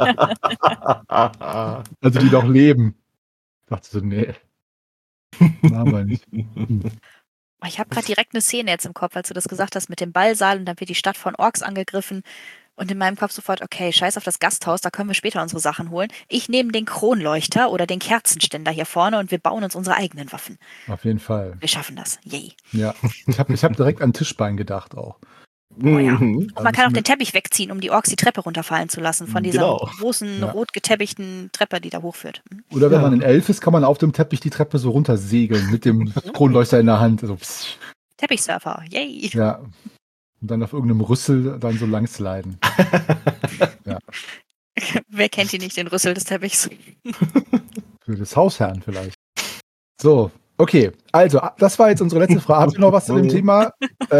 Also die noch leben. Ich dachte so, nee. Machen wir nicht. Ich habe gerade direkt eine Szene jetzt im Kopf, als du das gesagt hast mit dem Ballsaal und dann wird die Stadt von Orks angegriffen. Und in meinem Kopf sofort, okay, scheiß auf das Gasthaus, da können wir später unsere Sachen holen. Ich nehme den Kronleuchter oder den Kerzenständer hier vorne und wir bauen uns unsere eigenen Waffen. Auf jeden Fall. Wir schaffen das. Yay. Ja, ich hab direkt an Tischbein gedacht auch. Oh ja. Und man kann auch den Teppich wegziehen, um die Orks die Treppe runterfallen zu lassen. Von dieser großen, rot geteppichten Treppe, die da hochführt. Oder wenn man ein Elf ist, kann man auf dem Teppich die Treppe so runtersegeln mit dem Kronleuchter in der Hand. Also, Teppichsurfer, yay. Ja. Und dann auf irgendeinem Rüssel dann so lang sliden. Ja. Wer kennt die nicht, den Rüssel des Teppichs? Für das Hausherrn vielleicht. So, okay. Also, das war jetzt unsere letzte Frage. Habt ihr noch was zu dem Thema?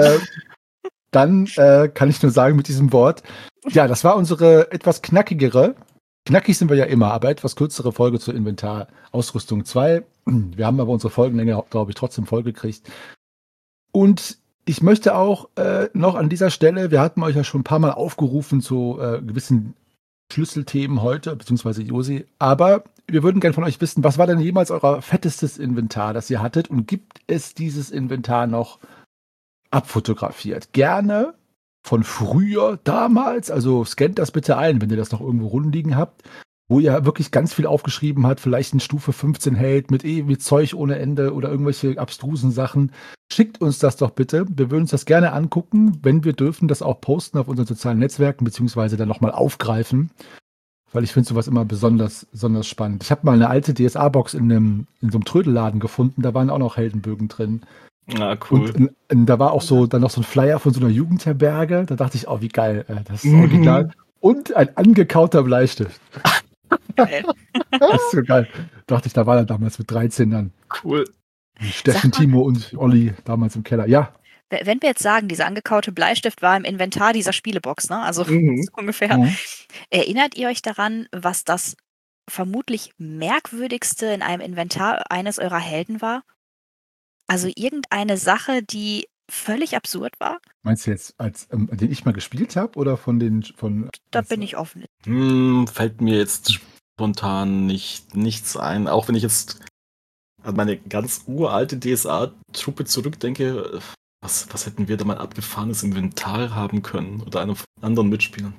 Dann kann ich nur sagen mit diesem Wort, ja, das war unsere etwas knackigere, knackig sind wir ja immer, aber etwas kürzere Folge zur Inventar Ausrüstung 2. Wir haben aber unsere Folgenlänge, glaube ich, trotzdem vollgekriegt. Und ich möchte auch noch an dieser Stelle, wir hatten euch ja schon ein paar Mal aufgerufen zu gewissen Schlüsselthemen heute, beziehungsweise Josi, aber wir würden gerne von euch wissen, was war denn jemals euer fettestes Inventar, das ihr hattet und gibt es dieses Inventar noch abfotografiert? Gerne von früher, damals, also scannt das bitte ein, wenn ihr das noch irgendwo rumliegen habt, wo ihr wirklich ganz viel aufgeschrieben habt, vielleicht ein Stufe 15 Held mit Zeug ohne Ende oder irgendwelche abstrusen Sachen. Schickt uns das doch bitte. Wir würden uns das gerne angucken. Wenn wir dürfen, das auch posten auf unseren sozialen Netzwerken, beziehungsweise dann nochmal aufgreifen. Weil ich finde sowas immer besonders spannend. Ich habe mal eine alte DSA-Box in so einem Trödelladen gefunden, da waren auch noch Heldenbögen drin. Ah, cool. Und da war auch so dann noch so ein Flyer von so einer Jugendherberge. Da dachte ich, oh, wie geil, das ist original. Und ein angekauter Bleistift. Geil. Das ist so geil. Dachte ich, da war er damals mit 13 dann. Cool. Steffen, Timo und Olli damals im Keller. Ja. Wenn wir jetzt sagen, dieser angekaute Bleistift war im Inventar dieser Spielebox, ne? Also so ungefähr. Mhm. Erinnert ihr euch daran, was das vermutlich merkwürdigste in einem Inventar eines eurer Helden war? Also irgendeine Sache, die völlig absurd war? Meinst du jetzt, als den ich mal gespielt habe oder von den Da bin ich offen. Fällt mir jetzt spontan nichts ein. Auch wenn ich jetzt an meine ganz uralte DSA-Truppe zurückdenke, was hätten wir da mal abgefahrenes Inventar haben können oder einem anderen Mitspielern?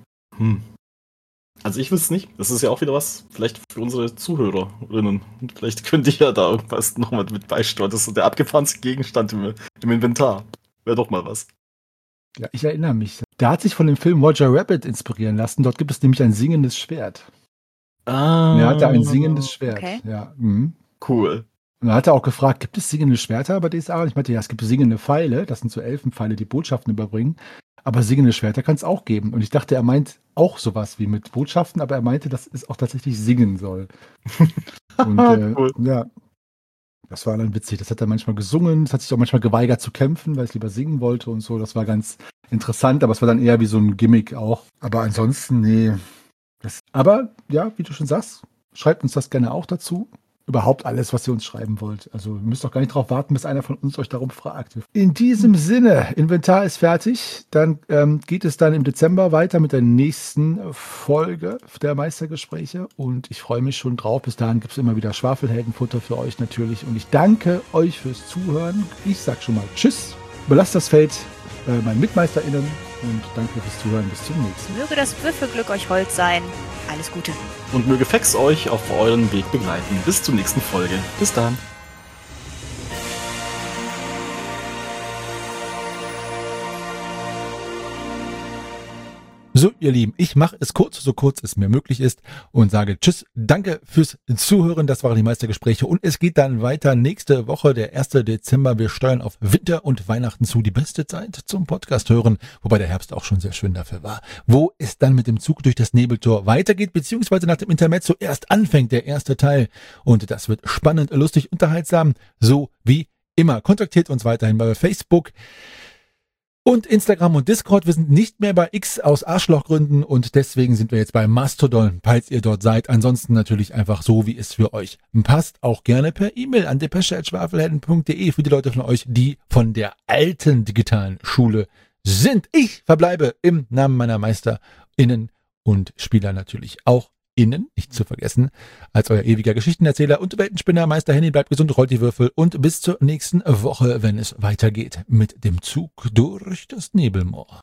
Also ich wüsste nicht. Das ist ja auch wieder was, vielleicht für unsere ZuhörerInnen. Vielleicht könnt ihr ja da irgendwas nochmal mit beisteuern. Das ist so der abgefahrenste Gegenstand im Inventar. Wäre doch mal was. Ja, ich erinnere mich. Der hat sich von dem Film Roger Rabbit inspirieren lassen. Dort gibt es nämlich ein singendes Schwert. Er hatte ein singendes Schwert. Okay. Ja. Cool. Und dann hat er auch gefragt, gibt es singende Schwerter bei DSA? Und ich meinte, ja, es gibt singende Pfeile. Das sind so Elfenpfeile, die Botschaften überbringen. Aber singende Schwerter kann es auch geben. Und ich dachte, er meint auch sowas wie mit Botschaften, aber er meinte, dass es auch tatsächlich singen soll. Und Cool. ja, das war dann witzig. Das hat er manchmal gesungen. Das hat sich auch manchmal geweigert zu kämpfen, weil es lieber singen wollte und so. Das war ganz interessant, aber es war dann eher wie so ein Gimmick auch. Aber ansonsten, nee. Aber ja, wie du schon sagst, schreibt uns das gerne auch dazu. Überhaupt alles, was ihr uns schreiben wollt. Also ihr müsst doch gar nicht drauf warten, bis einer von uns euch darum fragt. In diesem Sinne, Inventar ist fertig. Dann geht es dann im Dezember weiter mit der nächsten Folge der Meistergespräche. Und ich freue mich schon drauf. Bis dahin gibt es immer wieder Schwafelheldenfutter für euch natürlich. Und ich danke euch fürs Zuhören. Ich sag schon mal Tschüss. Überlasst das Feld meinen MitmeisterInnen. Und danke fürs Zuhören. Bis zum nächsten Mal. Möge das Würfelglück euch hold sein. Alles Gute. Und möge Fex euch auf euren Weg begleiten. Bis zur nächsten Folge. Bis dann. So, ihr Lieben, ich mache es kurz, so kurz es mir möglich ist und sage Tschüss, danke fürs Zuhören, das waren die Meistergespräche und es geht dann weiter nächste Woche, der 1. Dezember, wir steuern auf Winter und Weihnachten zu, die beste Zeit zum Podcast hören, wobei der Herbst auch schon sehr schön dafür war, wo es dann mit dem Zug durch das Nebeltor weitergeht, beziehungsweise nach dem Intermezzo erst anfängt, der erste Teil und das wird spannend, lustig, unterhaltsam, so wie immer. Kontaktiert uns weiterhin bei Facebook, Und Instagram und Discord, wir sind nicht mehr bei X aus Arschlochgründen und deswegen sind wir jetzt bei Mastodon, falls ihr dort seid. Ansonsten natürlich einfach so, wie es für euch passt. Auch gerne per E-Mail an depesche@schwafelhelden.de für die Leute von euch, die von der alten digitalen Schule sind. Ich verbleibe im Namen meiner MeisterInnen und Spieler natürlich auch innen, nicht zu vergessen, als euer ewiger Geschichtenerzähler und Weltenspinner Meister Henny. Bleibt gesund, rollt die Würfel und bis zur nächsten Woche, wenn es weitergeht mit dem Zug durch das Nebelmoor.